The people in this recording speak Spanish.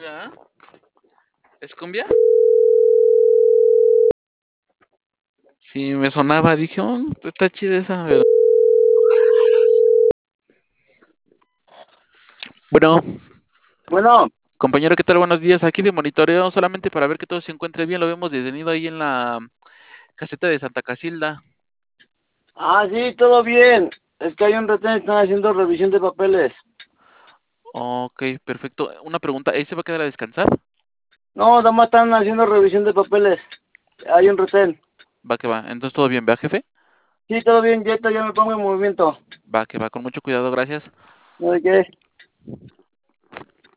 Mira, ¿es cumbia? Sí, me sonaba, dije, oh, está chida esa, pero... Bueno, Bueno, compañero, ¿qué tal? Buenos días. Aquí de monitoreo solamente para ver que todo se encuentre bien. Lo vemos detenido ahí en la caseta de Santa Casilda. sí, todo bien. Es que hay un retén, están haciendo revisión de papeles. Ok, perfecto. Una pregunta, ¿ahí se va a quedar a descansar? No, nada más están haciendo revisión de papeles. Hay un retén. Va que va. Entonces, ¿todo bien, ¿verdad, jefe? Sí, todo bien, ya me pongo en movimiento. Va que va, con mucho cuidado, gracias. ¿No de qué?